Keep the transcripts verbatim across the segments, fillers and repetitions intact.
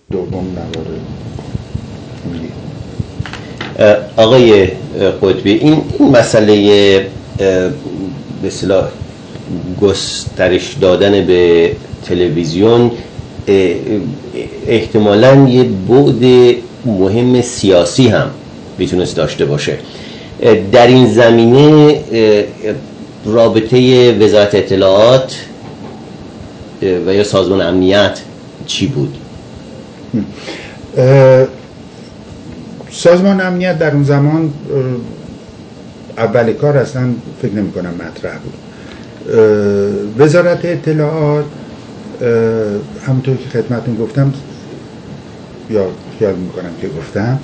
دوم نوار خوندی. آقای قطبی، این این مسئله به اصطلاح گسترش دادن به تلویزیون احتمالاً یه بعد مهم سیاسی هم میتونست داشته باشه. در این زمینه رابطه وزارت اطلاعات و یا سازمان امنیت چی بود؟ سازمان امنیت در اون زمان اول کار اصلا فکر نمی کنم مطرح بود. وزارت اطلاعات همونطور که خدمتتون گفتم یا خیال میکنم که گفتم،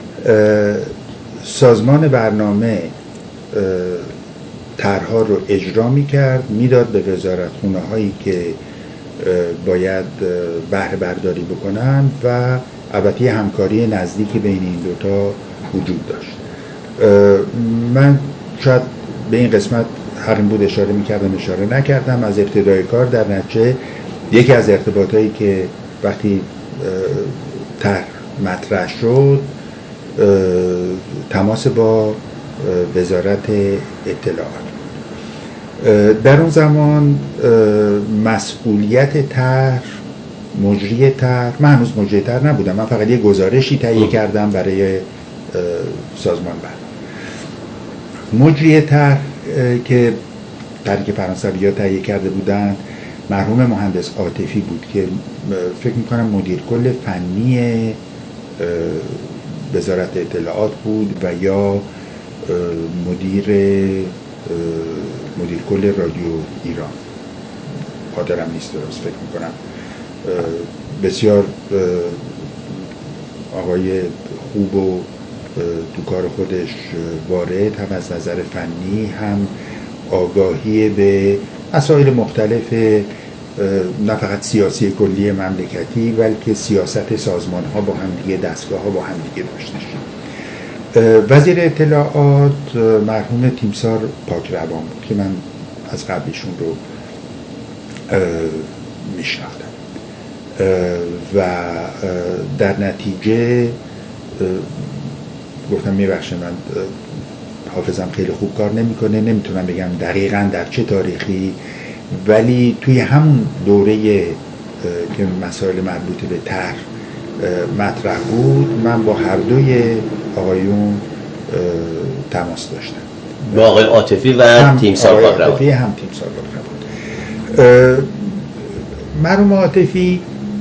سازمان برنامه طرح‌ها رو اجرا میکرد، میداد به وزارتخونه هایی که باید بهره برداری بکنن و البته همکاری نزدیکی بین این دوتا وجود داشت. من شاید به این قسمت هر این بود اشاره میکردم اشاره نکردم. از ابتدای کار در نتیجه یکی از ارتباطایی که وقتی طرح مطرح شد تماس با وزارت اطلاعات. در اون زمان مسئولیت طرح، مجری طرح، من هنوز مجری طرح نبودم، من فقط یه گزارشی تهیه کردم برای سازمان برنامه. مجری طرح که طرحی که فرانسوی‌ها تهیه کرده بودن مرحوم مهندس عاطفی بود که فکر میکنم مدیر کل فنی وزارت اطلاعات بود و یا مدیر مدیر کل رادیو ایران، خاطرم نیست درست فکر میکنم. بسیار آقای خوب و تو کار خودش وارد، هم از نظر فنی هم آگاهی به مسائل مختلف نه فقط سیاسی کلی مملکتی بلکه سیاست سازمان ها با هم دیگه، دستگاه ها با هم دیگه داشته شد. وزیر اطلاعات مرحوم تیمسار پاکروان بود که من از قبلشون رو میشناختم و در نتیجه گفتم میبخشه من حافظم خیلی خوب کار نمیکنه، نمیتونم بگم دقیقاً در چه تاریخی، ولی توی همون دوره که مسائل مربوط به طرح مطرح بود من با هر دوی آقایون تماس داشتم، با آقای عاطفی و تیمسار پاکروان. عاطفی هم تیمسار پاکروان. مرحوم عاطفی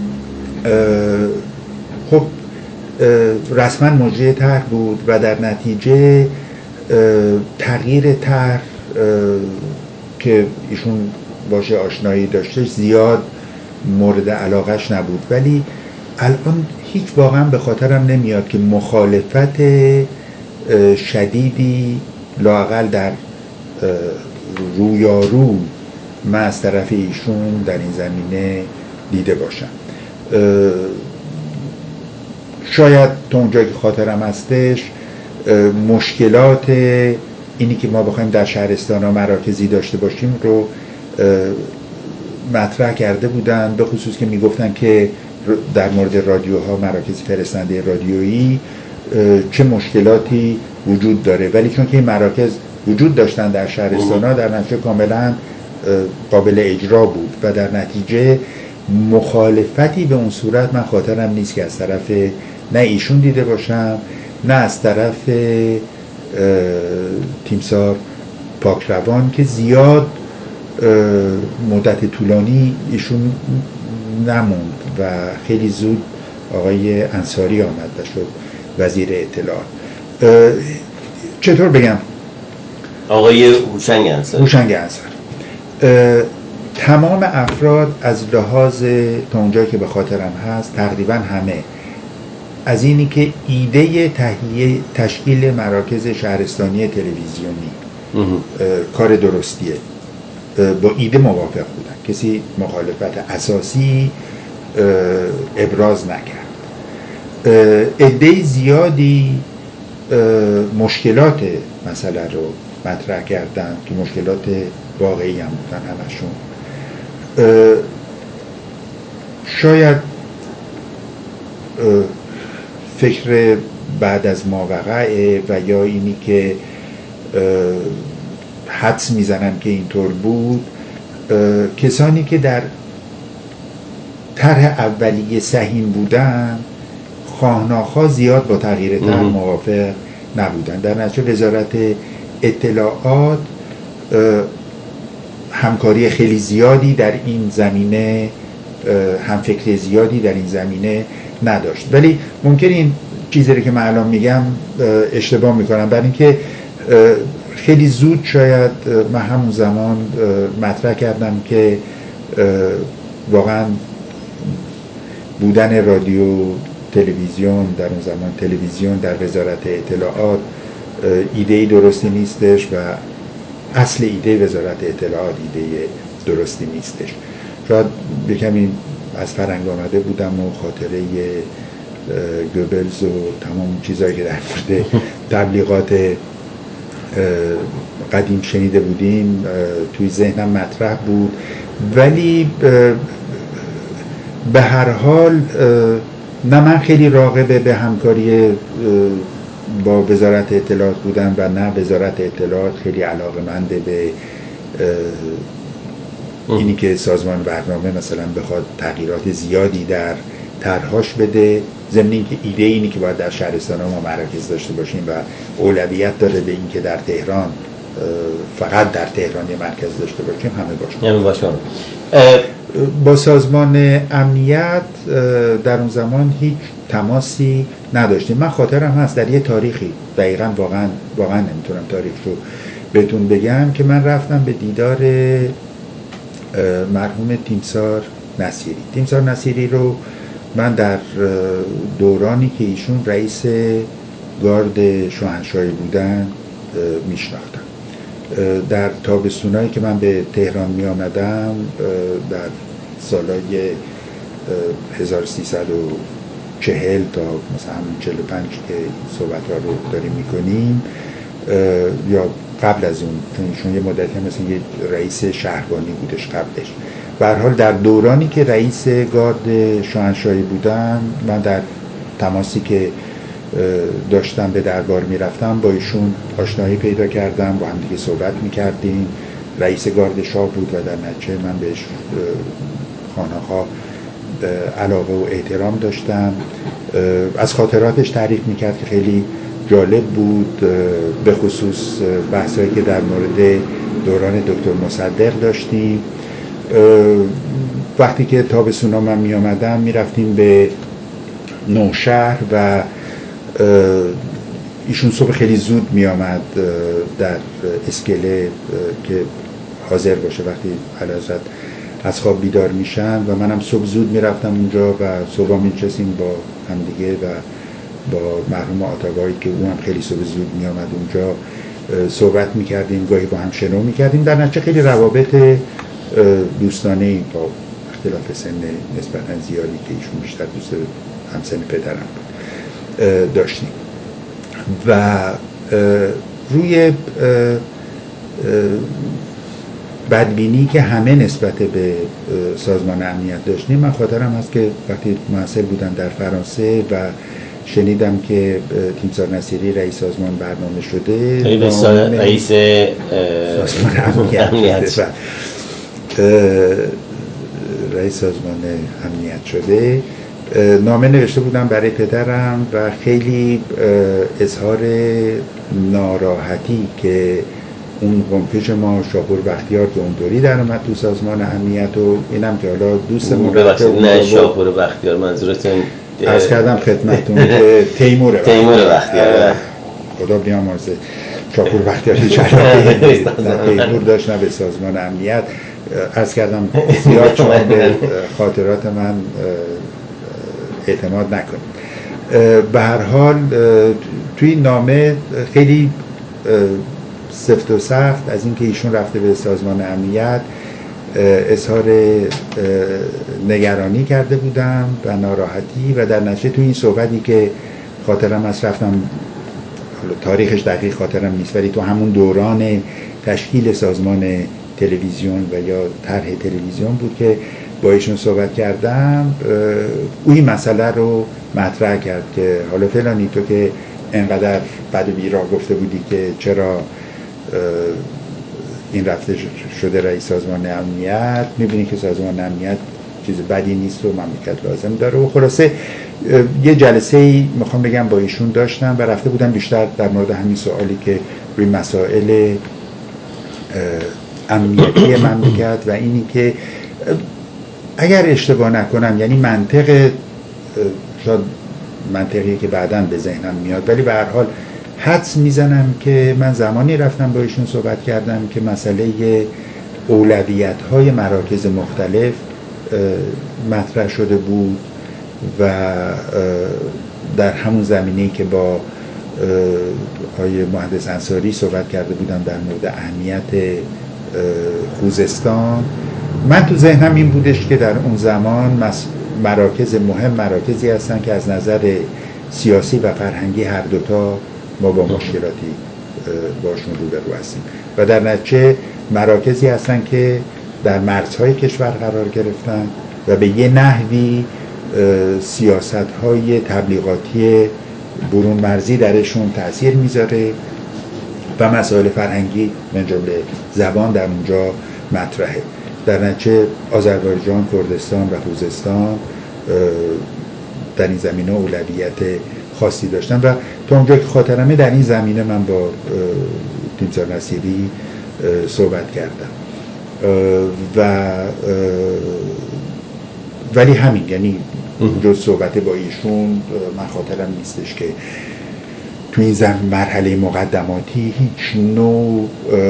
خب رسما مجری طرح بود و در نتیجه تغییر طرح که ایشون باشه آشنایی داشته زیاد مورد علاقش نبود، ولی الان هیچ واقعا به خاطرم نمیاد که مخالفت شدیدی لااقل در رویارو من از طرف ایشون در این زمینه دیده باشم. شاید تا اونجایی که خاطرم هستش مشکلات اینی که ما بخوایم در شهرستان ها مراکزی داشته باشیم رو مطرح کرده بودن، به خصوص که میگفتن که در مورد رادیوها، مراکز فرستنده رادیویی چه مشکلاتی وجود داره، ولی چون که این مراکز وجود داشتن در شهرستان ها در نتیجه کاملا قابل اجرا بود و در نتیجه مخالفتی به اون صورت من خاطرم نیست که از طرف نه ایشون دیده باشم نه از طرف تیمسار پاکروان که زیاد مدت طولانی ایشون نموند و خیلی زود آقای انصاری آمد و شد وزیر اطلاعات. چطور بگم؟ آقای هوشنگ انصاری. هوشنگ انصاری. تمام افراد از لحاظ تا اونجایی که به خاطرم هست تقریبا همه از اینی که ایده تهیه تشکیل مراکز شهرستانی تلویزیونی کار درستیه با ایده موافق بودن، کسی مخالفت اساسی ابراز نکرد. عده زیادی مشکلات مسئله رو مطرح کردن که مشکلات واقعی هم بودن همشون. شاید فکر بعد از ماوقعه و یا اینی که حدس میزنن که اینطور بود، کسانی که در طرح اولیه سهیم بودن خواهناخواه زیاد با تغییر طرح موافق نبودن. در نتیجه وزارت اطلاعات همکاری خیلی زیادی در این زمینه، همفکری زیادی در این زمینه نداشت. ولی ممکن این چیزی که من الان میگم اشتباه میکنم، برای اینکه خیلی زود شاید من همون زمان مطرح کردم که واقعا بودن رادیو تلویزیون در اون زمان تلویزیون در وزارت اطلاعات ایده درستی نیستش و اصل ایده وزارت اطلاعات ایده درستی نیستش. شاید بکمی از فرنگ آمده بودم و خاطره گوبلز و تمام چیزایی که در مورد تبلیغات قدیم شنیده بودیم توی ذهنم مطرح بود، ولی به هر حال نه من خیلی راغب به همکاری با وزارت اطلاعات بودم و نه وزارت اطلاعات خیلی علاقه‌مند به اینی که سازمان برنامه مثلا بخواد تغییرات زیادی در طرحش بده، ضمن اینکه ایده اینی که باید در شهرستان‌ها ما مراکز داشته باشیم و اولویت داره به اینکه در تهران فقط در تهران یه مرکز داشته باشیم همه باشه. همه باشه. با سازمان امنیت در اون زمان هیچ تماسی نداشتیم. من خاطرم هست در یه تاریخی دقیقاً واقعا واقعا نمیتونم تاریخ رو بهتون بگم که من رفتم به دیدار مرحوم تیمسار نصیری. تیمسار نصیری رو من در دورانی که ایشون رئیس گارد شاهنشاهی بودن میشناختم. در تابستونایی که من به تهران می آمدم در سالهای هزار و سیصد و چهل تا مثلا چهل و پنج که صحبت رو داریم میکنیم یا قبل از اون، چون ایشون یه مدتی مثل یه رئیس شهربانی بودش قبلش. به هر حال در دورانی که رئیس گارد شاهنشاهی بودم من در تماسی که داشتم به دربار میرفتم با ایشون آشنایی پیدا کردم، با هم دیگه صحبت میکردیم. رئیس گارد شاه بود و در نتیجه من بهش خانه‌ها علاقه و احترام داشتم. از خاطراتش تعریف میکرد که خیلی جالب بود، به خصوص بحثایی که در مورد دوران دکتر مصدق داشتیم. وقتی که تابستونا من می آمدم می رفتیم به نوشهر و ایشون صبح خیلی زود می آمد در اسکله که حاضر باشه وقتی علیحضرت از خواب بیدار میشن و منم صبح زود می رفتم اونجا و صبح می نشستیم با همدیگه و با مرحوم آتاگاهی که اون هم خیلی صبح زود می آمد اونجا صحبت می کردیم، گاهی با هم شنو می کردیم. در نتیجه خیلی روابط دوستانه با اختلاف سن نسبتا زیادی که ایشون بیشتر دوست همسن پدرم بود داشتیم و روی بدبینی که همه نسبت به سازمان امنیت داشتیم، من خاطرم هست که وقتی محصل بودم در فرانسه و شنیدم که تیمسار نصیری رئیس سازمان برنامه شده، رئیس سازمان امنیت رئیس سازمان امنیت شده، نامه نوشته بودم برای پدرم و خیلی اظهار ناراحتی که اون قمپش ما شاپور بختیار که اونطوری در اومد تو سازمان امنیت و اینم که حالا دوستمون رفته نه شاپور بختیار منظورتون عرض کردم خدمتون که تیمور بختیار خدا بیامرزه شاپور بختیار هیچ علاقه نیست تیمور داشت نه به سازمان امنیت. عرض کردم زیاد شما به خاطرات من اعتماد نکنید. به هر حال توی نامه خیلی سفت و سخت از اینکه ایشون رفته به سازمان امنیت اظهار نگرانی کرده بودم و ناراحتی و در نتیجه توی این صحبتی که خاطرم از رفتم، تاریخش دقیق خاطرم نیست، ولی تو همون دوران تشکیل سازمان تلویزیون و یا طرح تلویزیون بود که با ایشون صحبت کردم اوی مسئله رو مطرح کرد که حالا فلانی تو که انقدر بد و بیراه گفته بودی که چرا این رفته شده رئیس سازمان امنیت، میبینی که سازمان امنیت چیز بدی نیست و مملکت لازم داره. و خلاصه یه جلسه ای میخوام بگم با ایشون داشتم و رفته بودم بیشتر در مورد همین سوالی که روی مسائل امنیتی مملکت و اینی که اگر اشتباه نکنم، یعنی منطق شاید منطقی که بعداً به ذهنم میاد، ولی به هر حال حدس میزنم که من زمانی رفتم با ایشون صحبت کردم که مسئله اولویت‌های مراکز مختلف مطرح شده بود و در همون زمینه‌ای که با آقای مهندس انصاری صحبت کرده بودم در مورد اهمیت خوزستان، من تو ذهنم این بودش که در اون زمان مراکز مهم مراکزی هستن که از نظر سیاسی و فرهنگی هر دوتا ما با مشکلاتی باشون روبرو هستیم و در نتیجه مراکزی هستن که در مرزهای کشور قرار گرفتن و به یه نحوی سیاست‌های تبلیغاتی برون مرزی درشون تأثیر میذاره و مسائل فرهنگی من جمله زبان در اونجا مطرحه. در نتیجه آذربایجان، کردستان و خوزستان در این زمینه اولویت خاصی داشتن و تا اونجا که خاطرمه در این زمینه من با تیمسار نصیری صحبت کردم و ولی همین، یعنی جز صحبت با ایشون من خاطرم نیستش که تو این زمین مرحله مقدماتی هیچ نوع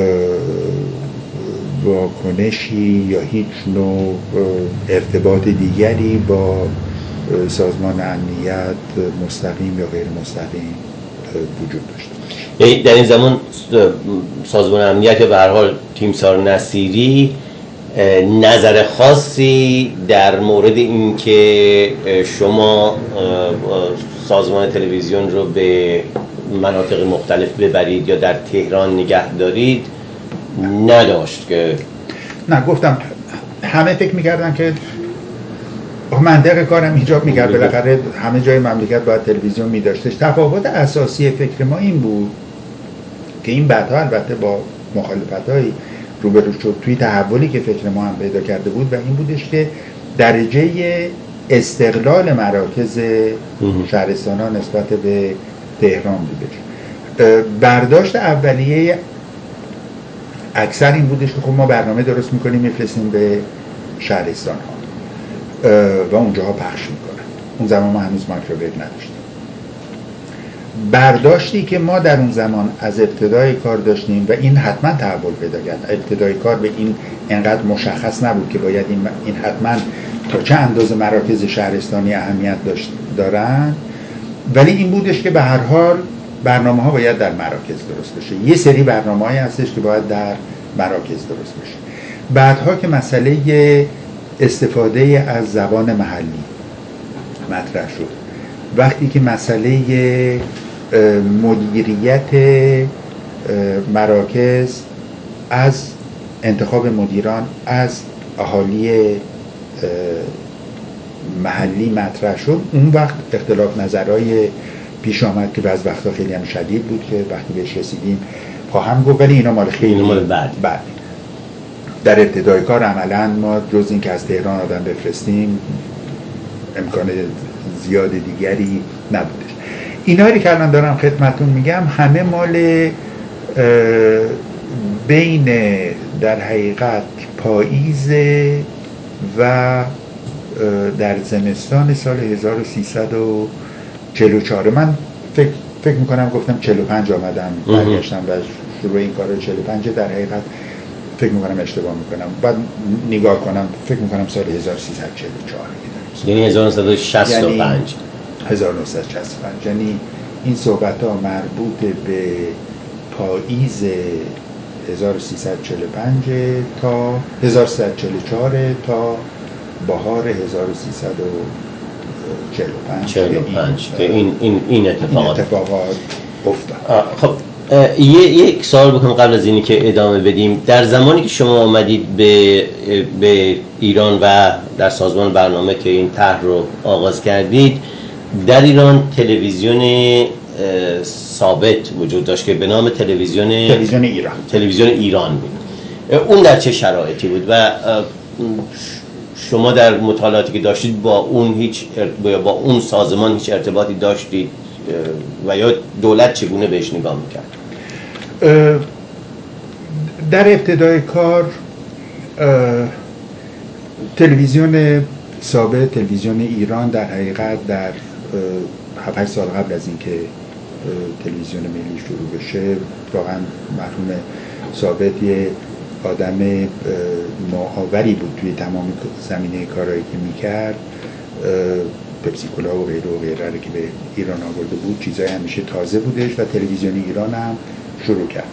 واکنشی یا هیچ نوع ارتباط دیگری با سازمان امنیت مستقیم یا غیر مستقیم وجود داشته. در این زمان سازمان امنیت به هر حال تیمسار نصیری نظر خاصی در مورد این که شما سازمان تلویزیون رو به مناطق مختلف ببرید یا در تهران نگه دارید نداشت؟ که نه، گفتم همه فکر میکردن که منطق کارم ایجاب میکرد بالاخره همه جای مملکت باید تلویزیون میداشتش. تفاوت اساسی فکر ما این بود که این بعدها البته با مخالفت‌های روبرو شد توی تحولی که فکر ما هم پیدا کرده بود و این بودش که درجه استقلال مراکز شهرستان‌ها نسبت به تهران بودش. برداشت اولیه اکثر این بودش که خب ما برنامه درست میکنیم میفرستیم به شهرستان ها و اونجاها پخش میکنن. اون زمان ما هنوز مایکروویو نداشتیم. برداشتی که ما در اون زمان از ابتدای کار داشتیم و این حتما تحول پیدا کرد، ابتدای کار به این انقدر مشخص نبود که باید این, این حتما تا چه اندازه مراکز شهرستانی اهمیت داشت دارن، ولی این بودش که به هر حال برنامه ها باید در مراکز درست بشه. یه سری برنامه هایی هستش که باید در مراکز درست بشه. بعدها که مسئله استفاده از زبان محلی مطرح شد، وقتی که مسئله مدیریت مراکز از انتخاب مدیران از اهالی محلی مطرح شد، اون وقت اختلاف نظرهای پیش آمد که بعض وقتا خیلی هم شدید بود که وقتی بهش رسیدیم خواهم گفت، ولی اینا مال خیلی مال بعد بعد در ابتدای کار عملا ما جز این که از تهران آدم بفرستیم امکان زیاد دیگری نبودش. اینایی که الان دارم خدمتون میگم همه مال بین در حقیقت پاییز و در زمستان سال هزار و سیصد و چهل و چهار. من فکر, فکر میکنم گفتم چهل و پنج آمدم برگشتم و شروع این کار چهل و پنج، در حقیقت فکر میکنم اشتباه میکنم، بعد نگاه کنم فکر میکنم سال هزار و سیصد و چهل و چهار، یعنی هزار و نهصد و شصت و پنج. هزار و نهصد و شصت و پنج، یعنی این صحبت ها مربوط به پاییز هزار و سیصد و چهل و پنج تا هزار و سیصد و چهل و چهار تا بهار هزار و سیصد و چهل و پنج چهل و پنج که این این این اتفاقات اتفاقات افتاد. خب یه یک سوال بکنم قبل از اینی که ادامه بدیم. در زمانی که شما آمدید به به ایران و در سازمان برنامه که این طرح رو آغاز کردید، در ایران تلویزیون ثابت وجود داشت که به نام تلویزیون تلویزیون ایران تلویزیون ایران بود. اون در چه شرایطی بود و شما در مطالعاتی که داشتید با اون هیچ با اون سازمان هیچ ارتباطی داشتید و یا دولت چگونه بهش نگاه میکرد؟ در ابتدای کار تلویزیون ثابت، تلویزیون ایران در حقیقت در هفت هشت سال قبل از اینکه تلویزیون ملی شروع بشه، واقعا مرحوم ثابت یه آدم نوآوری بود توی تمام زمینه کارهایی که میکرد. پپسی کولا و غیره و غیره که به ایران آورده بود چیزای همیشه تازه بودش و تلویزیون ایران هم شروع کرد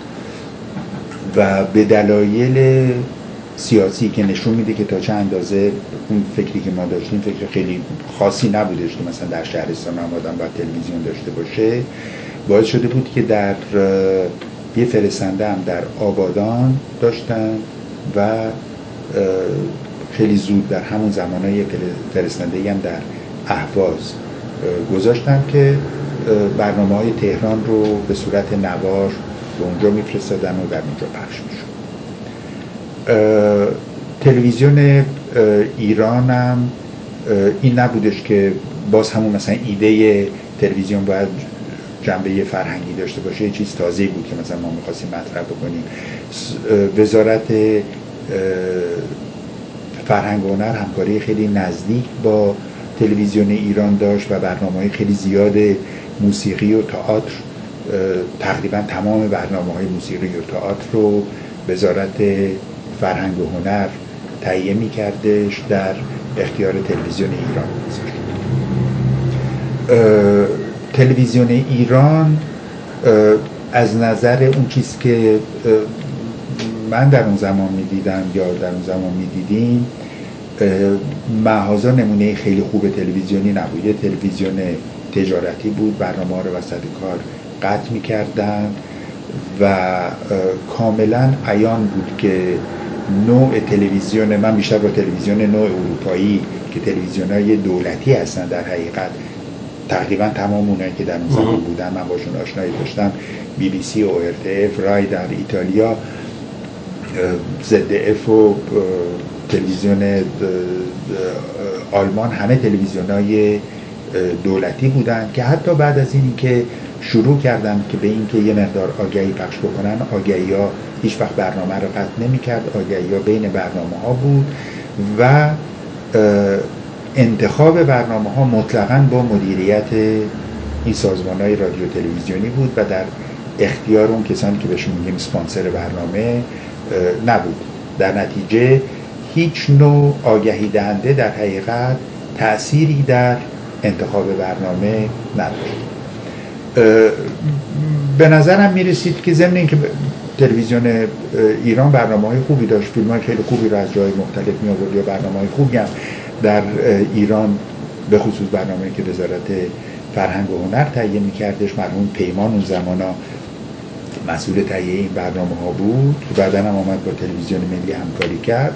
و به دلایل سیاسی که نشون میده که تا چه اندازه اون فکری که ما داشتیم فکر خیلی خاصی نبودش که مثلا در شهرستان هم آدم باید تلویزیون داشته باشه، باعث شده بود که در یه فرستنده هم در آبادان داشتن و خیلی زود در همون زمانه فرستنده‌ای هم در اهواز گذاشتن که برنامه‌های تهران رو به صورت نوار به اونجا میفرستادن و در اونجا پخش میشد. تلویزیون ایران هم این نبودش که باز همون مثلا ایده تلویزیون باید جنبه فرهنگی داشته باشه، یه چیز تازه‌ای بود که مثلا ما می‌خواستیم مطرح بکنیم. وزارت فرهنگ و هنر همکاری خیلی نزدیک با تلویزیون ایران داشت و برنامه‌های خیلی زیاد موسیقی و تئاتر، تقریبا تمام برنامه‌های موسیقی و تئاتر رو وزارت فرهنگ و هنر تهیه می‌کردش، در اختیار تلویزیون ایران می‌گذاشت. تلویزیون ایران از نظر اون چیز که من در اون زمان میدیدم یا در اون زمان میدیدیم محاذا نمونه خیلی خوب تلویزیونی نبود. یه تلویزیون تجارتی بود، برنامه ها رو وسط کار قطع میکردن و کاملا عیان بود که نوع تلویزیون، من بیشتر با تلویزیون نوع اروپایی که تلویزیون های دولتی هستن در حقیقت تقریبا تمام اونایی که در اون زمان بودن من باشون آشنایی داشتم، بی بی سی و ار تی اف، رای در ایتالیا، زد اف و تلویزیون آلمان، همه تلویزیون های دولتی بودن که حتی بعد از این که شروع کردن که به این که یه مقدار آگهی پخش بکنن، آگهی ها هیچ وقت برنامه رو قطع نمی کرد، آگهی ها بین برنامه ها بود و انتخاب برنامه ها مطلقاً با مدیریت این سازمان های رادیو تلویزیونی بود و در اختیار اون کسانی که بهشون میگیم اسپانسر برنامه نبود. در نتیجه هیچ نوع آگهی دهنده در حقیقت تأثیری در انتخاب برنامه نداشت. به نظرم میرسید که ضمن اینکه تلویزیون ایران برنامه‌های خوبی داشت، فیلم‌های خیلی خوبی رو از جای مختلف می آورد یا برنامه‌های خوبی هم در ایران به خصوص برنامه‌ای که وزارت فرهنگ و هنر تهیه می‌کردش، مرحوم پیمان اون زمانا مسئول تهیه این برنامه‌ها بود که بعداً هم آمد با تلویزیون ملی همکاری کرد.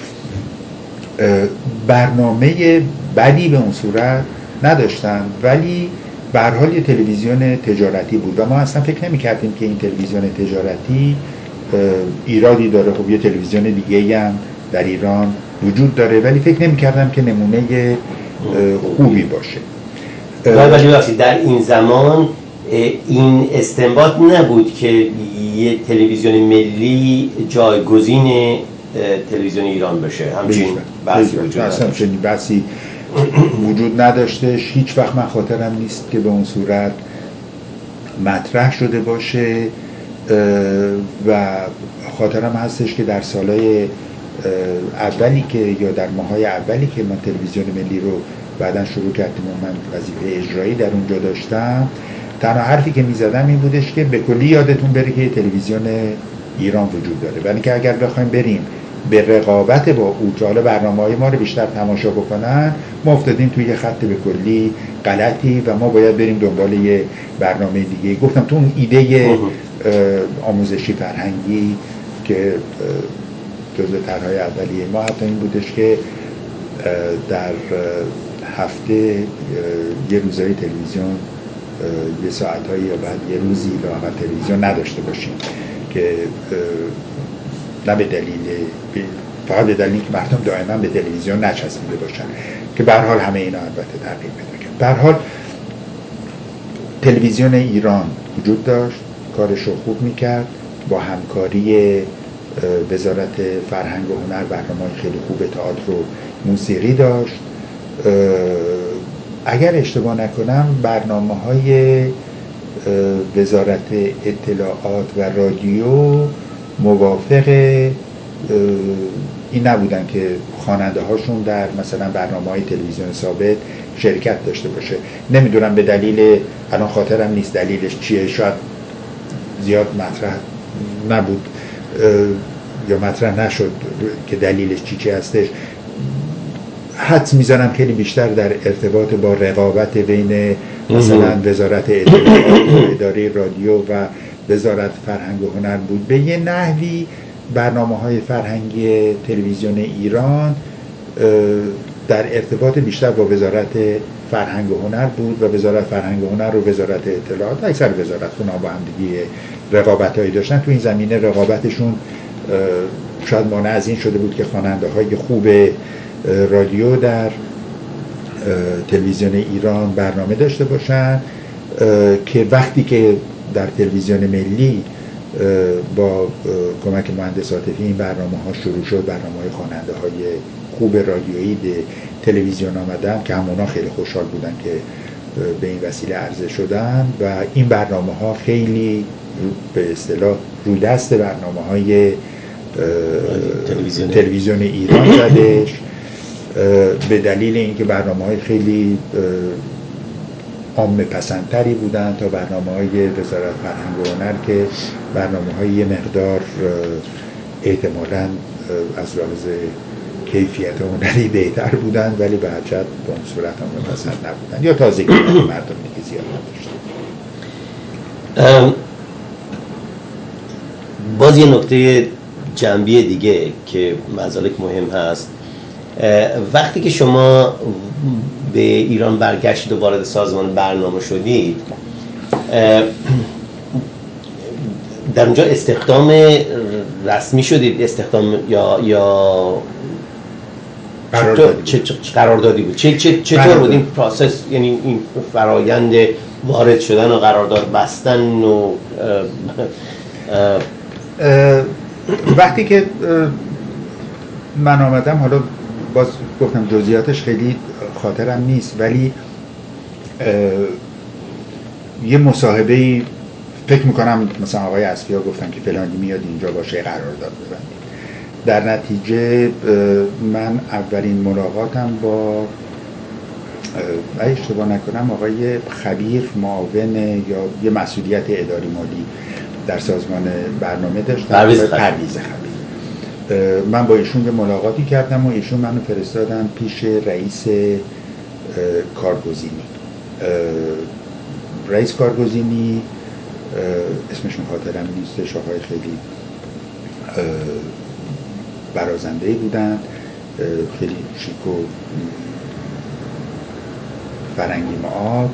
برنامه بدی به اون صورت نداشتن، ولی به هر حال یه تلویزیون تجارتی بود و ما اصلا فکر نمی‌کردیم که این تلویزیون تجارتی ایرادی داره. خب یه تلویزیون دیگه هم در ایران وجود داره، ولی فکر نمی‌کردم که نمونه خوبی باشه. ولی وقتی در این زمان این استنباط نبود که یه تلویزیون ملی جایگزین تلویزیون ایران بشه، همچین بحثی وجود نداشت. چنین بحثی وجود نداشتش. هیچ وقت من خاطرم نیست که به اون صورت مطرح شده باشه و خاطرم هستش که در سالهای اولی که یا در ماهای اولی که من تلویزیون ملی رو بعداً شروع کردیم و من وظیفه اجرایی در اونجا داشتم، تنها حرفی که میزدم این بودش که به کلی یادتون بره که تلویزیون ایران وجود داره، ولی که اگر بخوایم بریم به رقابت با او که حالا برنامه‌های ما رو بیشتر تماشا بکنن، ما افتادیم توی یه خط به کلی غلطی و ما باید بریم دنبال یه برنامه دیگه. گفتم تو اون ایده آموزشی فرهنگی که جزء طرح‌های اولیه ما حتی این بودش که در هفته یه روزای تلویزیون یه ساعتایی یا بعد یه روزی لااقل تلویزیون نداشته باشیم، که نه به دلیل فقط به دلیل که مردم دائما به تلویزیون نچسبیده باشن، که به هر حال همه اینا البته تغییر پیدا کرد. به هر حال تلویزیون ایران وجود داشت، کارش رو خوب میکرد، با همکاری وزارت فرهنگ و هنر برنامه‌های خیلی خوب تئاتر و موسیقی داشت. اگر اشتباه نکنم برنامه‌های وزارت اطلاعات و رادیو موافق این نبودن که خواننده هاشون در مثلا برنامه‌های تلویزیون ثابت شرکت داشته باشه. نمیدونم به دلیل، الان خاطرم نیست دلیلش چیه، شاید زیاد مطرح نبود یا مطرح نشد که دلیلش چی چی هستش. حدس میزنم خیلی بیشتر در ارتباط با رقابت بین مثلا وزارت اطلاعات و اداره رادیو و وزارت فرهنگ و هنر بود. به یه نحوی برنامه‌های فرهنگی تلویزیون ایران در ارتباط بیشتر با وزارت فرهنگ و هنر بود و وزارت فرهنگ و هنر و وزارت اطلاعات اکثر وزارت‌خونه‌ها با هم دیگه رقابت‌هایی داشتن. تو این زمینه رقابتشون شاید مانع از این شده بود که خواننده‌های خوب رادیو در تلویزیون ایران برنامه داشته باشن، که وقتی که در تلویزیون ملی با کمک مهندس عاطفی این برنامه‌ها شروع شد، برنامه‌های خواننده‌های خوب رادیویی به تلویزیون آمدن که همونا خیلی خوشحال بودن که به این وسیله عرضه شدن و این برنامه‌ها خیلی به اصطلاح رو دست برنامه‌های تلویزیون, تلویزیون ایران زدش، به دلیل اینکه برنامه‌های خیلی عامه پسندتری بودن تا برنامه‌های وزارت فرهنگ و هنر که برنامه‌های یه مقدار احتمالاً از لحاظ کیفیت هنری بهتر بودن ولی به هر جهت به اون صورت عامه پسند نبودن یا تازگی مردم دیگه زیاد نداشتن. باز یه نکته جنبی دیگه که مزالک مهم هست، وقتی که شما به ایران برگشتید و وارد سازمان برنامه شدید، در اونجا استخدام رسمی شدید، استخدام یا یا چطور قراردادی بود؟ چه چه چطور بود این پروسس، یعنی این فرایند وارد شدن و قرارداد بستن و اه اه وقتی که من آمدم، حالا باز گفتم جزئیاتش خیلی خاطرم نیست، ولی یه مصاحبه‌ای فکر میکنم مثلا آقای اصفیا گفتن که فلانی میاد اینجا باشه قرارداد ببندیم. در نتیجه من اولین ملاقاتم با اگه اشتباه نکنم آقای خبیر معاون یا یه مسئولیت اداری مالی در سازمان برنامه داشتم، پرویز خبیر. من با ایشون یه ملاقاتی کردم و ایشون منو فرستادن پیش رئیس کارگزینی. رئیس کارگزینی اسمشون خاطرم نیستش، آقای خیلی برازنده‌ای بودن، خیلی شیک و فرنگی معاب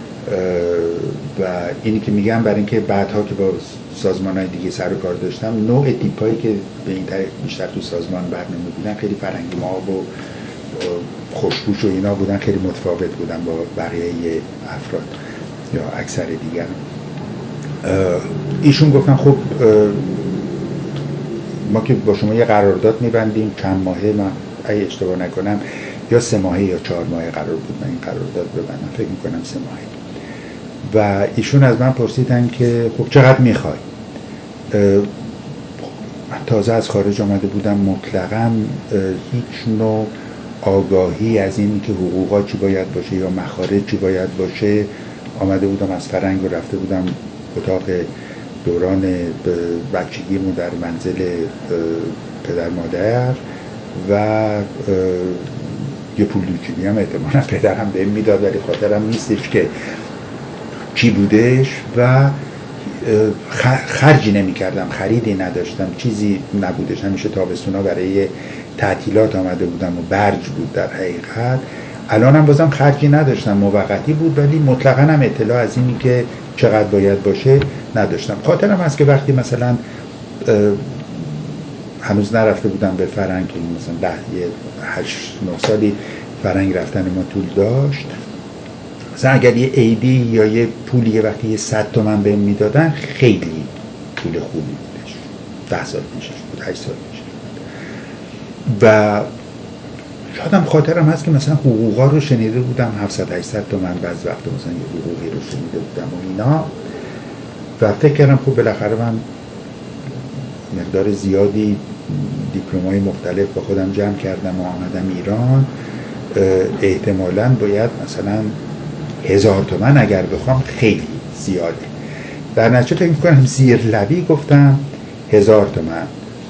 و اینی که میگم برای اینکه بعدها که با سازمان‌های دیگه سر و کار داشتم، نوع تیپایی که به این طریق بیشتر تو سازمان برنامه بودن خیلی فرنگی معاب و خوشبوش و اینا بودن، خیلی متفاوت بودن با بقیه افراد یا اکثر دیگر. ایشون گفتن خب ما که با شما یه قرارداد میبندیم چند ماهه، من اگه اشتباه نکنم یا سه ماهه یا چهار ماهه قرار بود من این قرارداد ببندم، فکر میکنم سه ماهه. و ایشون از من پرسیدن که خب چقدر میخوای؟ تازه از خارج آمده بودم، مطلقاً هیچ نوع آگاهی از این که حقوقا چی باید باشه یا مخارج چی باید باشه، آمده بودم از فرنگ و رفته بودم اتاق دوران بچگیمون در منزل پدر مادر و یه پول دوچینی هم احتمالا پدرم بهم میداد ولی خاطرم نیستش که چی بودش و خرجی نمی کردم، خریدی نداشتم، چیزی نبودش. همیشه تابستونا برای تعطیلات آمده بودم و برج بود در حقیقت. الانم بازم خرجی نداشتم، موقتی بود ولی مطلقاً هم اطلاع از اینی که چقدر باید باشه نداشتم. خاطرم هست که وقتی مثلا هنوز نرفته بودم به فرنگ، مثلا ده یه هشت نه سالی فرنگ رفتن ما طول داشت، مثلا اگر یه عیدی یا یه پولی یه وقتی یه صد تومن بهم میدادن خیلی پول خوبی بودش. ده سال پیشش بود، هشت سال پیشش بود. و شادم خاطرم هست که مثلا حقوقا رو شنیده بودم هفتصد هشتصد تومن، بعض وقت مثلا یه حقوقی رو شنیده بودم و اینا و فکر کردم خب بالاخره من مقدار زیادی دیپلم‌های مختلف با خودم جمع کردم و آمدم ایران، احتمالاً باید مثلا هزار تومن اگر بخوام خیلی زیاده. در نتیجه فکر می‌کنم زیر لبی گفتم هزار تومن.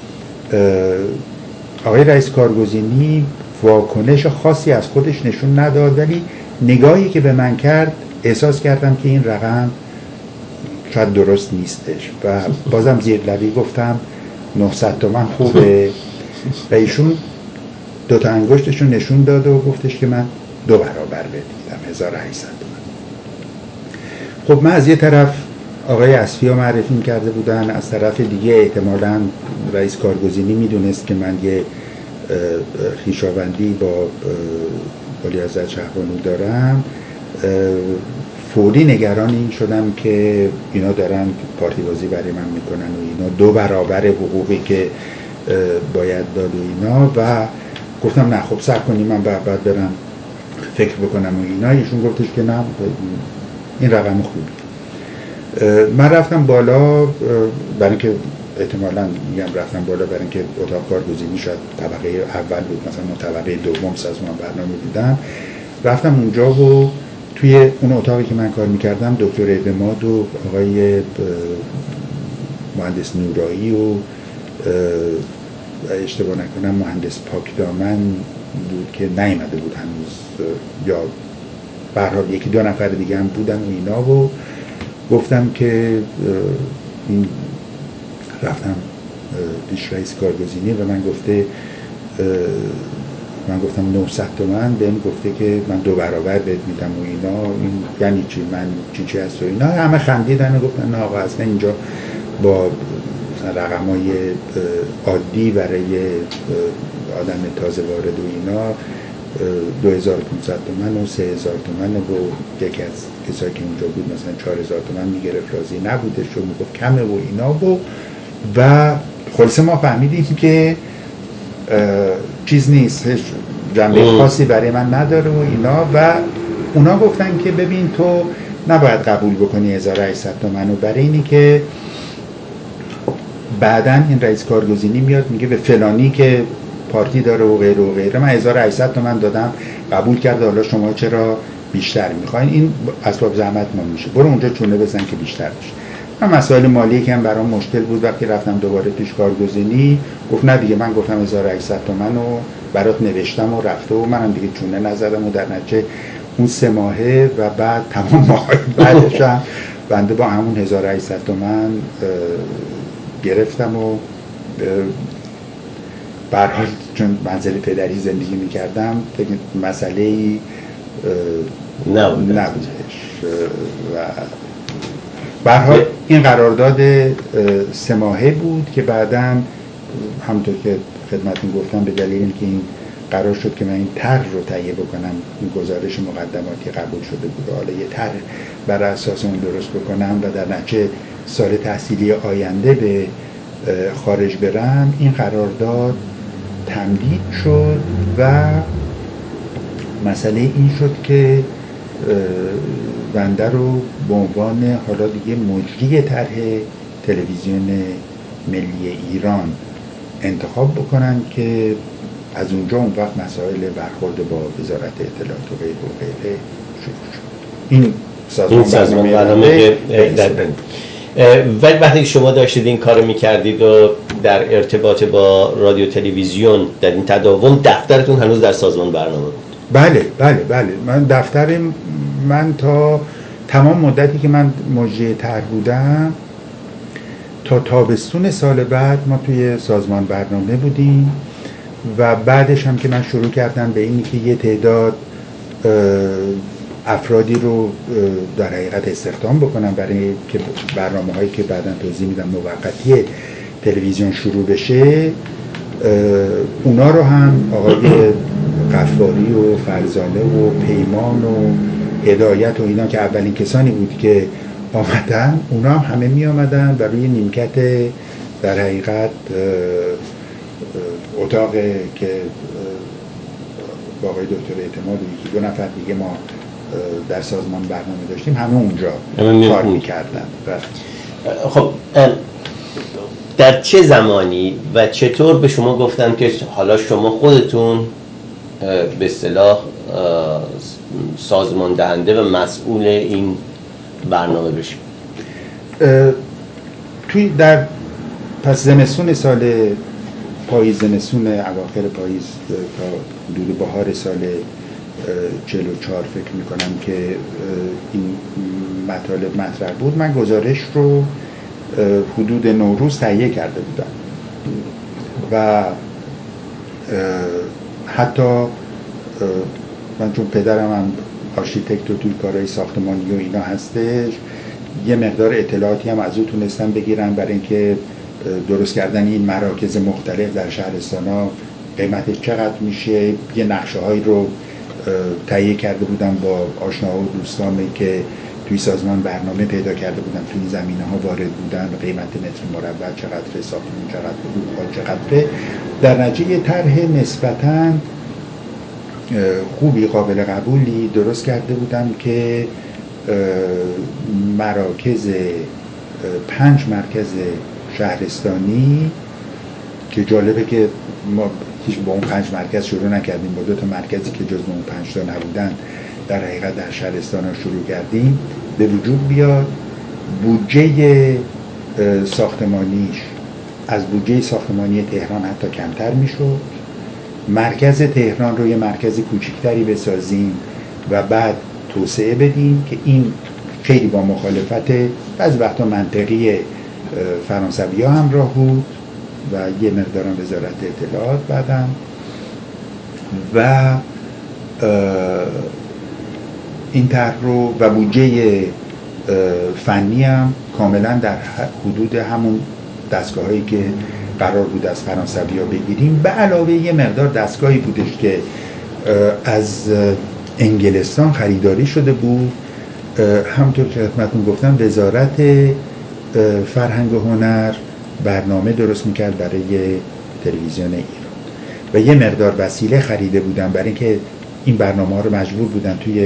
آقای رئیس کارگزینی واکنش خاصی از خودش نشون نداد ولی نگاهی که به من کرد احساس کردم که این رقم شاید درست نیستش و بازم زیر لبی گفتم نهصد تومن خوبه و ایشون دو تا انگشتشون نشون داد و گفتش که من دو برابر بدیدم هزار و هشتصد تومن. خب من از یه طرف آقای اصفی رو معرفی کرده بودن، از طرف دیگه احتمالاً رئیس کارگزینی میدونست که من یه خویشاوندی با ولیعهد شهبانو دارم. فوری نگران این شدم که اینا دارن پارتی بازی برای من میکنن و اینا دو برابر حقوقی که باید داد و اینا و گفتم نه خب صبر کنیم من بعد برم فکر بکنم و اینا. ایشون گفتش که نه این رقم خوبی. من رفتم بالا برای اینکه احتمالاً میگم رفتم بالا برای اینکه اتاق کارگزینی شاید طبقه اول بود، مثلا ما طبقه دوم سازمان برنامه بودم. رفتم اونجا و توی اون اتاقی که من کار میکردم دکتر اعتماد و آقای مهندس نورایی و اشتباه نکنم مهندس پاکدامن بود که نیامده بود هنوز یا به هر حال یکی دو نفر دیگه هم بودن و اینا و گفتم که این رفتم پیش رئیس کارگزینی و من گفته من گفتم نهصد تومن، بهم گفته که من دو برابر بهت میدم و اینا. این یعنی چی؟ من چی چی هست و اینا. همه خندیدن و گفتن نه آقا اصلا اینجا با رقمای عادی برای آدم تازه وارد و اینا دو هزار و پانصد تومن و سه هزار تومن و یکی از کسایی که اونجا بود مثلا چهار هزار تومن میگرفت، راضی نبودش و میگفت کمه و اینا و و خلاصه ما فهمیدیم که چیز نیست، جنبه خاصی برای من نداره و اینا و اونا گفتن که ببین تو نباید قبول بکنی هزار و هشتصد تومن و برای اینی که بعدن این رئیس کارگزینی میاد میگه به فلانی که پارتی داره و غیره و غیره من هزار و هشتصد تومن دادم قبول کرده، حالا شما چرا بیشتر میخواین؟ این اسباب زحمت ما میشه، برو اونجا چونه بزن که بیشتر بشه. من مسائل مالی که هم برام مشکل بود وقتی رفتم دوباره پیش کارگزینی گفت نه دیگه من گفتم هزار و هشتصد تومن و برات نوشتم و رفته و منم دیگه چونه نزدم و در نتیجه اون سه ماهه و بعد تمام ماهی بعدش هم بنده با همون هزار و هشتصد تومن گرفتم و به هر حال چون منزل پدری زندگی میکردم فکر مسئله‌ای نبودش و به هر حال این قرارداد سه ماهه بود که بعداً همونطور که خدمتتون گفتم به دلیل اینکه این قرار شد که من این طرح رو تهیه بکنم، این گزارش مقدماتی قبول شده بود، حالا یه طرح بر اساس اون درست بکنم و در نتیجه سال تحصیلی آینده به خارج برم، این قرارداد تمدید شد و مسئله این شد که بنده رو به عنوان حالا دیگه مجری طرح تلویزیون ملی ایران انتخاب بکنن که از اونجا اون وقت مسائل برخورد با وزارت اطلاعات و غیره و غیره شروع شد. این سازمان برنامه برنامه ولی وقتی شما داشتید این کار میکردید و در ارتباط با رادیو تلویزیون در این تداوم، دفترتون هنوز در سازمان برنامه بود؟ بله بله بله من دفتر من تا تمام مدتی که من مجری طرح بودم تا تابستون سال بعد ما توی سازمان برنامه بودیم و بعدش هم که من شروع کردم به اینی که یه تعداد افرادی رو در حقیقت استخدام بکنم برای که برنامه هایی که بعداً توضیح میدم موقتی تلویزیون شروع بشه، اونا رو هم آقای غفاری و فرزانه و پیمان و هدایت و اینا که اولین کسانی بود که آمدن، اونا هم همه می آمدن و روی نیمکت در حقیقت اتاق که با آقای دکتر اعتماد و یکی دو نفر دیگه ما در سازمان برنامه داشتیم، همه اونجا کار میکردن. خب در چه زمانی و چطور به شما گفتن که حالا شما خودتون به اصطلاح سازمان دهنده و مسئول این برنامه بشید؟ توی در پس زمستون سال پاییز، زمستون اواخر پاییز تا حدود بهار سال چهل و چهار فکر میکنم که این مطالب مطرح بود، من گزارش رو حدود نوروز تهیه کرده بودم و حتی من چون پدرم هم آرشیتکت و توی کارهای ساختمانی و اینا هستش، یه مقدار اطلاعاتی هم از او تونستم بگیرم برای اینکه درست کردن این مراکز مختلف در شهرستان ها قیمتش چقدر میشه. یه نقشه هایی رو تهیه کرده بودم با آشناها و دوستانی که توی سازمان برنامه پیدا کرده بودم، توی این زمینه ها وارد بودن، قیمت متر مربع چقدر، ساختمون چقدر، حدود چقدر. در نتیجه طرح نسبتاً خوبی قابل قبولی درست کرده بودم که مراکز پنج مرکز شهرستانی که جالبه که ما هیچ با اون پنج مرکز شروع نکردیم، با دو تا مرکزی که جز اون پنج تا نبودن در حقیقت در شهرستان ها شروع کردیم به وجود بیاد. بودجه ساختمانیش از بودجه ساختمانی تهران حتی کمتر میشد. مرکز تهران رو یه مرکز کوچکتری بسازیم و بعد توسعه بدیم که این خیلی با مخالفت بعضی وقتا منطقی فرانسوی ها همراه بود و یه مقدارم وزارت اطلاعات بعدم و این طرح رو و بودجه فنی هم کاملا در حدود همون دستگاه هایی که قرار بود از فرانسوی ها بگیریم، به علاوه یه مقدار دستگاهی بودش که از انگلستان خریداری شده بود. همونطور که خدمتتون گفتم وزارت فرهنگ و هنر برنامه درست میکرد برای تلویزیون ایران و یه مقدار وسیله خریده بودن برای اینکه این برنامه ها رو مجبور بودن توی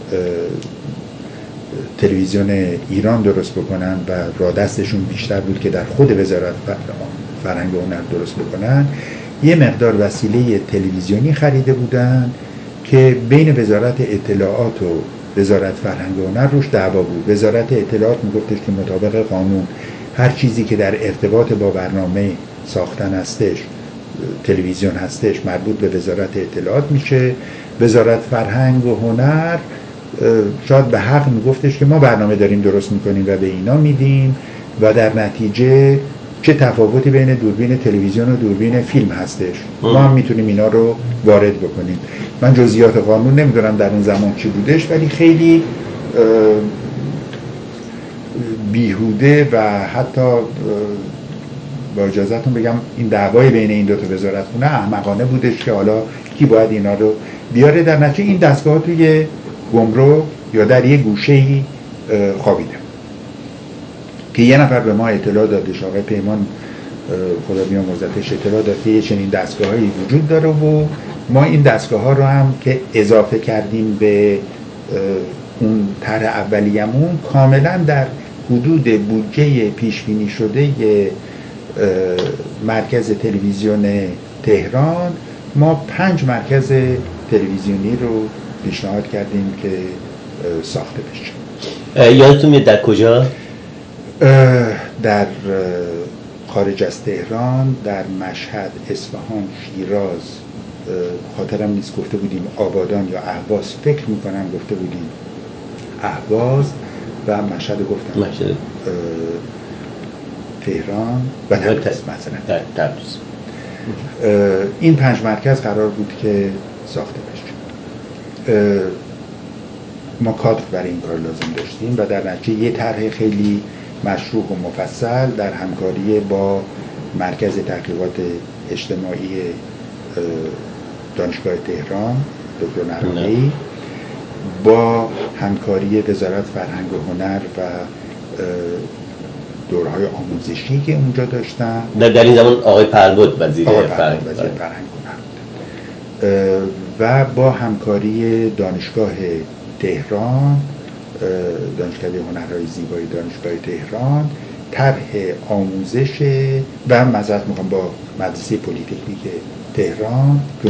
تلویزیون ایران درست بکنن و راه دستشون بیشتر بود که در خود وزارت فرهنگ و هنر درست بکنن. یه مقدار وسیله تلویزیونی خریده بودن که بین وزارت اطلاعات و وزارت فرهنگ و هنر روش دعوا بود. وزارت اطلاعات میگفتش که مطابق قانون هر چیزی که در ارتباط با برنامه ساختن هستش، تلویزیون هستش، مربوط به وزارت اطلاعات میشه. وزارت فرهنگ و هنر شاید به حق میگفتش که ما برنامه داریم درست میکنیم و به اینا میدیم و در نتیجه چه تفاوتی بین دوربین تلویزیون و دوربین فیلم هستش، ما هم میتونیم اینا رو وارد بکنیم. من جزئیات قانون نمیدونم در اون زمان چی بودش، ولی خیلی بیهوده و حتی با اجازهتون بگم این دعوای بین این دو تا وزارت خونه احمقانه بودش که حالا کی باید اینا رو بیاره. در نتیجه این دستگاه توی گمرک یا در یه گوشه‌ای خوابیده که یه نفر به ما اطلاع دادش، آقای پیمان خدا بیامرزتش اطلاع داد که یه چنین دستگاهایی وجود داره و ما این دستگاه ها رو هم که اضافه کردیم به اون طرح اولیه‌مون کاملا در حدود بودجه پیش بینی شده یه مرکز تلویزیون تهران ما پنج مرکز تلویزیونی رو پیشنهاد کردیم که ساخته بشه. یادتون میاد در کجا؟ در خارج از تهران، در مشهد، اصفهان، شیراز، خاطرم نیست گفته بودیم آبادان یا اهواز، فکر میکنم گفته بودیم اهواز و مشهد گفتم مشهد، تهران و تبریز مثلا. تبریز. این پنج مرکز قرار بود که ساخته بشه. ما کادر برای این کار لازم داشتیم و در نتیجه یه طرح خیلی مشروع و مفصل در همکاری با مرکز تحقیقات اجتماعی دانشگاه تهران دکتر نراقی، با همکاری وزارت فرهنگ و هنر و دورهای آموزشی که اونجا داشتن. در این زمان آقای پهلوان وزیر فرهنگ و با همکاری دانشگاه تهران، دانشکده هنرهای زیبایی دانشگاه تهران، طرح آموزش و معذرت میخوام با مدرسه پلی‌تکنیک تهران که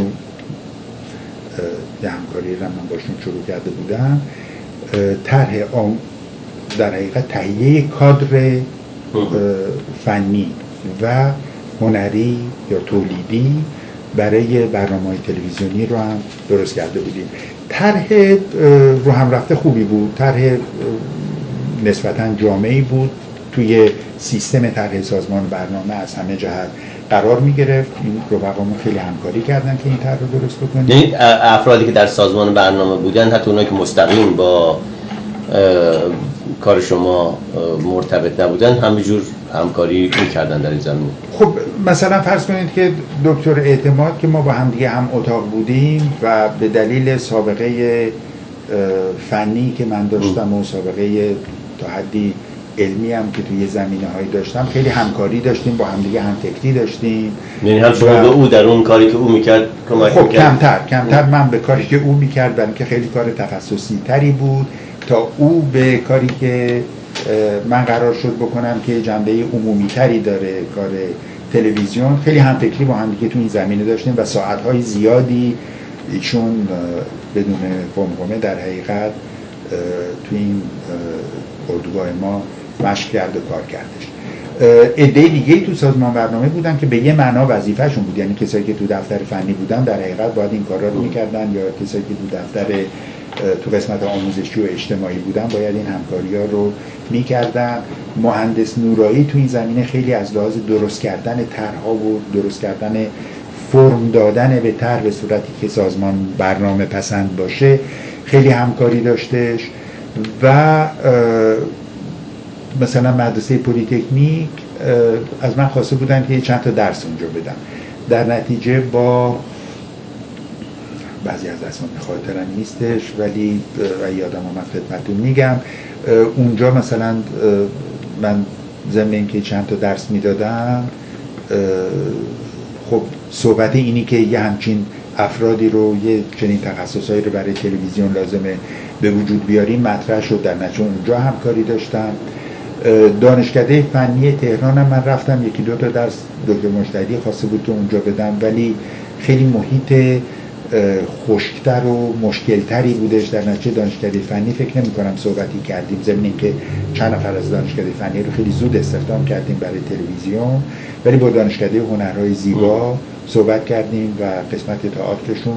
یه همکاری رو من باشون شروع کرده بودم، طرح آم... در حقیقت تهیه کادر فنی و هنری یا تولیدی برای برنامه‌های تلویزیونی رو هم درست کرده بودیم. طرح رو هم رفته خوبی بود، طرح نسبتاً جامعی بود، توی سیستم طرح سازمان برنامه از همه جهت قرار می گرفت. این رفقامون خیلی همکاری کردن که این طرح رو درست بکنیم. یعنی افرادی که در سازمان برنامه بودن، حتی اونایی که مستقیم با کار شما مرتبط نبودن، همینجور همکاری میکردن در این زمینه؟ خب مثلا فرض کنید که دکتر اعتماد که ما با هم دیگه هم اتاق بودیم و به دلیل سابقه فنی که من داشتم و سابقه تا حدی علمی هم که توی زمینه هایی داشتم، خیلی همکاری داشتیم، با هم دیگه هم فکری داشتیم. یعنی هم شما به او در اون کاری که او میکرد کمک خب میکرد؟ کمتر کمتر من به کاری که او میکرد، برای که خیلی کار تخصصی تری بود، تا او به کاری که من قرار شد بکنم که جنبه عمومی تری داره، کار تلویزیون، خیلی همفکری با هم دیگه تو این زمینه داشتیم و ساعتهای زیادی ایشون بدون قمقمه در حقیقت تو این اردوگاه ما مشق کرد و کار کردش. عده دیگه تو سازمان برنامه بودن که به یه معنا وظیفه‌شون بود، یعنی کسایی که تو دفتر فنی بودن در حقیقت باید این کارا رو می‌کردن، یا کسایی که تو دفتر تو قسمت آموزشی و اجتماعی بودن باید این همکاری‌ها رو می‌کردن. مهندس نورایی تو این زمینه خیلی از لحاظ درست کردن طرح‌ها و درست کردن فرم دادن به طرح به صورتی که سازمان برنامه پسند باشه خیلی همکاری داشتش. و مثلا مدرسه پلی‌تکنیک از من خواسته بودن که چند تا درس اونجا بدم، در نتیجه با بعضی از اسامی خاطرم نیستش ولی و یادم آمد خدمتتون میگم، اونجا مثلا من ضمن اینکه چند تا درس میدادم، خب صحبت اینی که یه همچین افرادی رو، یه چنین تخصصایی رو برای تلویزیون لازمه به وجود بیاریم مطرح شد، در نتیجه اونجا همکاری داشتم. دانشکده فنی تهران هم من رفتم، یکی دو تا درس دکتر مجتهدی خواسته بود که اونجا بدم، ولی خیلی محیط خشکتر و مشکلتری بودش. در نتیجه دانشکده فنی فکر نمی کنم صحبتی کردیم، ضمن اینکه چند نفر از دانشکده فنی رو خیلی زود استخدام کردیم برای تلویزیون، ولی با دانشکده هنرهای زیبا صحبت کردیم و قسمت تئاترشون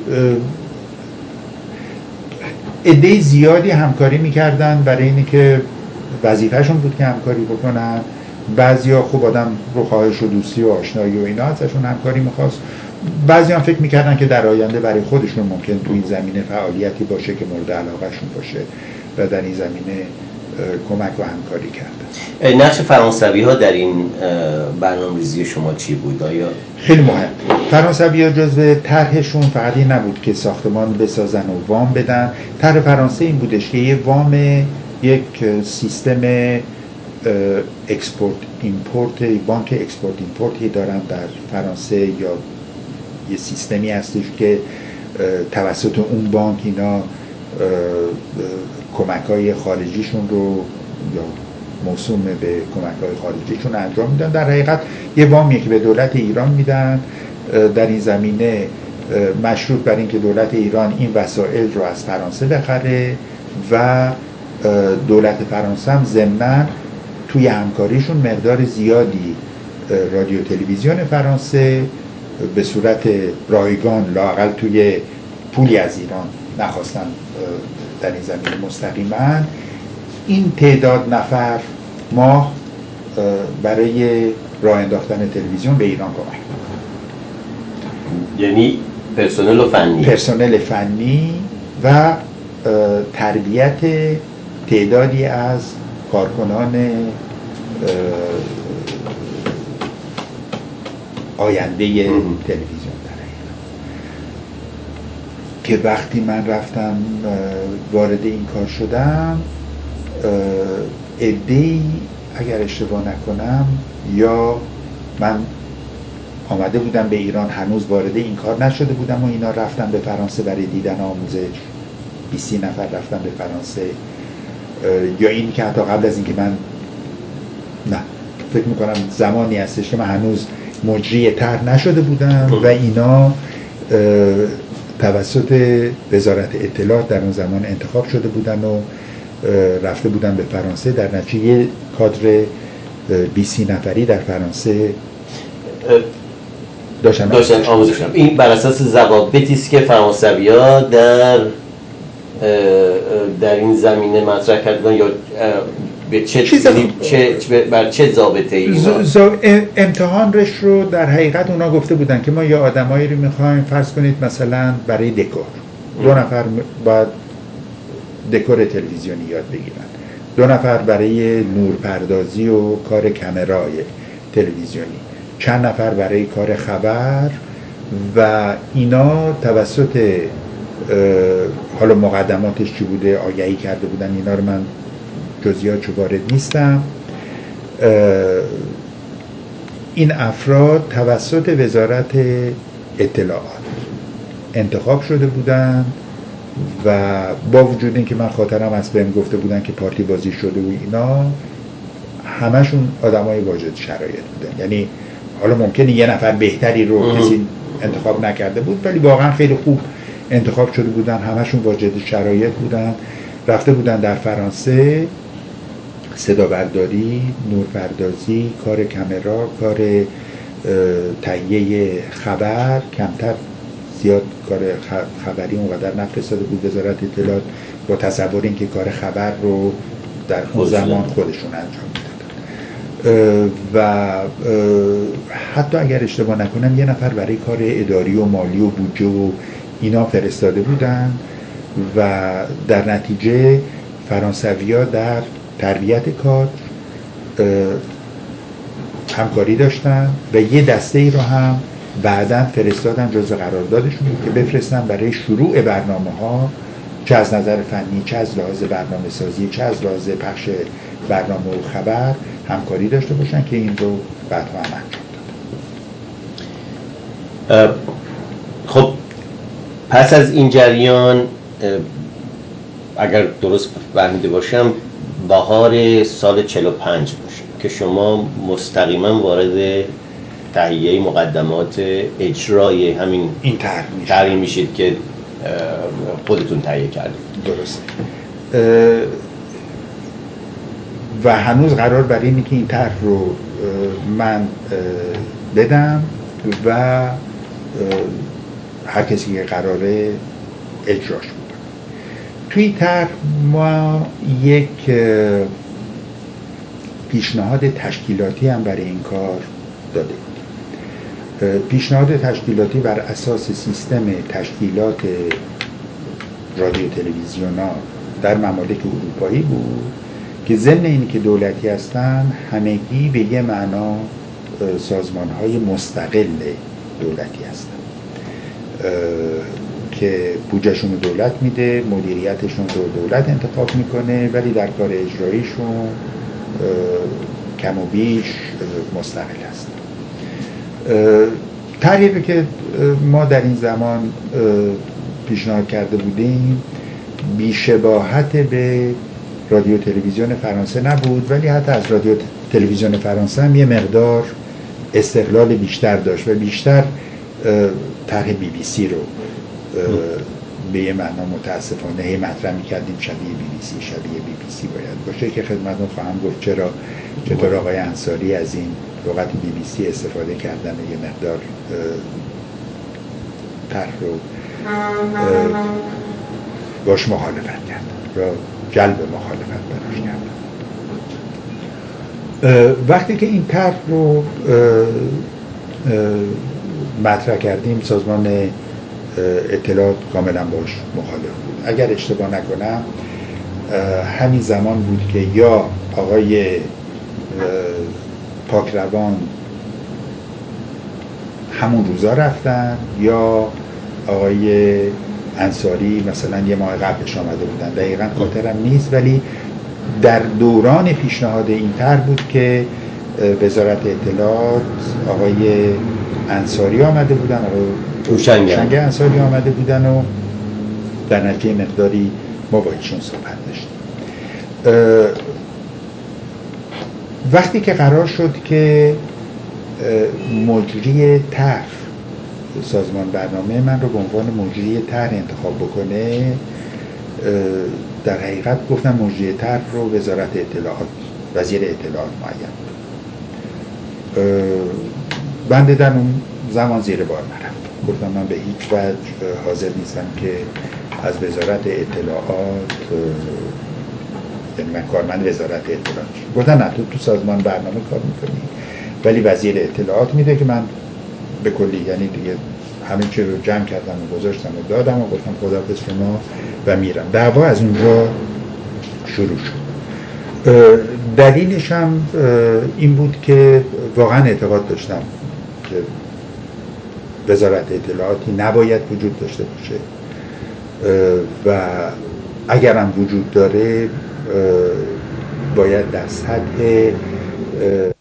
عده زیادی همکاری میکردن برای اینی که وظیفهشون بود که همکاری بکنن. بعضیا خوب آدم رو خواهش و دوستی و آشنایی و اینا ازشون همکاری میخواست، بعضی هم فکر میکردن که در آینده برای خودشون ممکن تو این زمینه فعالیتی باشه که مورد علاقهشون باشه و در این زمینه کمک و همکاری کردن. نقش فرانسوی ها در این برنامه‌ریزی شما چی بود؟ آیا خیلی مهم. فرانسوی ها جزو طرحشون فقط این نبود که ساختمان بسازن و وام بدن. طرح فرانسه این بودش که یه وام، یک سیستم اکسپورت ایمپورت، بانک اکسپورت ایمپورتی دارن در فرانسه، یا یه سیستمی هستش که توسط اون بانک اینا کمک‌های خارجیشون رو یا موسوم به کمک‌های خارجیشون انجام میدن. در حقیقت یه وامیه که به دولت ایران میدن، در این زمینه مشروط بر این که دولت ایران این وسایل رو از فرانسه بخره و دولت فرانسه هم ضمناً توی همکاریشون مقدار زیادی رادیو تلویزیون فرانسه به صورت رایگان لااقل توی پولی از ایران نخواستن در این زمینه مستقیما این تعداد نفر ماه برای راه انداختن تلویزیون به ایران کمک. یعنی پرسنل فنی پرسنل فنی و تربیت تعدادی از کارکنان آینده تلویزیون در ایران که وقتی من رفتم وارد این کار شدم عده‌ای اگر اشتباه نکنم یا من آمده بودم به ایران هنوز وارد این کار نشده بودم و اینا رفتن به فرانسه برای دیدن آموزش بیست نفر رفتن به فرانسه یا این که حتی قبل از اینکه من نه فکر میکنم زمانی هستش که من هنوز مجری طرح نشده بودم و اینا توسط وزارت اطلاعات در اون زمان انتخاب شده بودن و رفته بودن به فرانسه در نتیجه کادر بیست نفری در فرانسه داشتن داشتن آموزش کنم. این بر اساس ضوابطی است که فرانسوی‌ها در در این زمینه مطرح کردن یا به چه چه بر چه ضابطه‌ای امتحانش رو در حقیقت اونا گفته بودن که ما یه آدمایی رو می‌خوایم فرض کنید مثلا برای دکور دو نفر باید دکور تلویزیونی یاد بگیرن، دو نفر برای نورپردازی و کار کامرای تلویزیونی، چند نفر برای کار خبر و اینا توسط حالا مقدماتش چی بوده آگهی کرده بودن اینا رو من جزئیاتش وارد نیستم. این افراد توسط وزارت اطلاعات انتخاب شده بودن و با وجود اینکه من خاطرم از بهم گفته بودن که پارتی بازی شده و اینا همشون آدمای واجد شرایط بودن، یعنی حالا ممکنه یه نفر بهتری رو کسی انتخاب نکرده بود ولی واقعا خیلی خوب انتخاب شده بودن، همشون واجد شرایط بودن، رفته بودن در فرانسه صدا برداری، نورپردازی، کار کامرا، کار تهیه خبر، کمتر زیاد کار خبری اونقدر نفرستاده بود وزارت اطلاعات با تصور اینکه کار خبر رو در اون زمان خودشون انجام میدادن و حتی اگر اشتباه نکنم یه نفر برای کار اداری و مالی و بودجه و اینا فرستاده بودن و در نتیجه فرانسوی‌ها در تربیت کار همکاری داشتن و یه دسته ای رو هم بعداً فرستادن جزء قراردادشون بود که بفرستن برای شروع برنامه ها چه از نظر فنی چه از لحاظ برنامه سازی چه از لحاظ پخش برنامه و خبر همکاری داشته باشن که این رو بعد هم انجام دادن. خب پس از این جریان اگر درست فهمیده باشم بهار سال چهل و پنج باشه که شما مستقیما وارد تهیه مقدمات اجرای همین این طرح میشید که خودتون تهیه کردید. درست. و هنوز قرار بر اینه که این طرح رو من بدم و هر کسی که قراره اجراش بکنه. توی طرح ما یک پیشنهاد تشکیلاتی هم برای این کار داده بودیم. پیشنهاد تشکیلاتی بر اساس سیستم تشکیلات رادیو تلویزیونا در ممالک اروپایی بود که ضمن اینی که دولتی هستن همگی به یه معنا سازمان‌های مستقل دولتی هستن که بودجهشون رو دولت میده، مدیریتشون رو دولت انتخاب میکنه ولی در کار اجراییشون کم و بیش مستقل هستن. طرحی که ما در این زمان پیشنهاد کرده بودیم بیشباهت به رادیو تلویزیون فرانسه نبود ولی حتی از رادیو تلویزیون فرانسه هم یه مقدار استقلال بیشتر داشت و بیشتر طرح بی بی سی رو به یه معنا متاسفانه هی مطرح می‌کردیم شبیه بی بی سی شبیه بی بی سی باید باشه که خدمتتون خواهم گفت چرا چطور آقای انصاری از این لغت بی بی سی استفاده کردن و یه مقدار طرح رو باش مخالفت کردن را جلب مخالفت براش کردن. وقتی که این طرح رو مطرح کردیم سازمان اطلاعات کاملا باش مخالف بود. اگر اشتباه نکنم همین زمان بود که یا آقای پاکروان همون روزا رفتن یا آقای انصاری مثلا یه ماه قبلش آمده بودن، دقیقا خاطرم نیست، ولی در دوران پیشنهاد این طرح بود که وزارت اطلاعات آقای انصاری آمده بودن، آقای هوشنگ انصاری آمده بودن و در نتیجه مقداری ما با ایشون صحبت داشتیم. وقتی که قرار شد که مجری طرح سازمان برنامه من رو به عنوان مجری طرح انتخاب بکنه، در حقیقت گفتم مجری طرح رو وزارت اطلاعات، وزیر اطلاعات معین. بنده در اون زمان زیر بار نرفت، گفتم من به هیچ وجه حاضر نیستم که از وزارت اطلاعات، یعنی من کارمند وزارت اطلاعات، گفتم نه تو تو سازمان برنامه کار میکنی ولی وزیر اطلاعات میده که من به کلی یعنی دیگه همین چیز رو جمع کردم و گذاشتم و دادم و گفتم خداحافظ شما و میرم. دعوا از اونجا شروع شد. دلیلش هم این بود که واقعا اعتقاد داشتم که وزارت اطلاعاتی نباید وجود داشته باشه و اگرم وجود داره باید در سطح